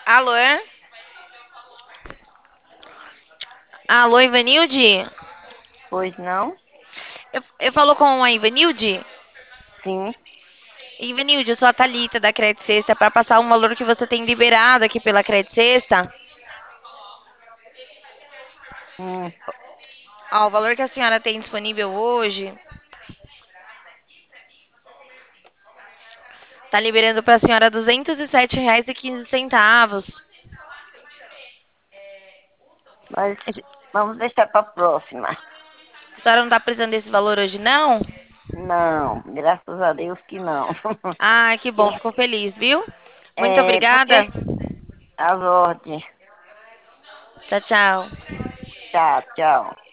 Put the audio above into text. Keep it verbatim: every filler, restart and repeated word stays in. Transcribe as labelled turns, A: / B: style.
A: Alô? É? Alô, Ivanilde?
B: Pois não?
A: Eu, eu falo com a Ivanilde?
B: Sim.
A: Ivanilde, eu sou a Thalita da Credit Sexta para passar um valor que você tem liberado aqui pela Credit Sexta.
B: Hum,
A: Ó, o valor que a senhora tem disponível hoje tá liberando para a senhora duzentos e sete reais e quinze centavos.
B: mas vamos deixar para a próxima.
A: A senhora não tá precisando desse valor hoje, não?
B: Não, graças a Deus que não.
A: Ah, que bom, fico feliz, viu? Muito
B: É, porque
A: obrigada.
B: as ordens.
A: Tchau, tchau.
B: Tchau, tchau.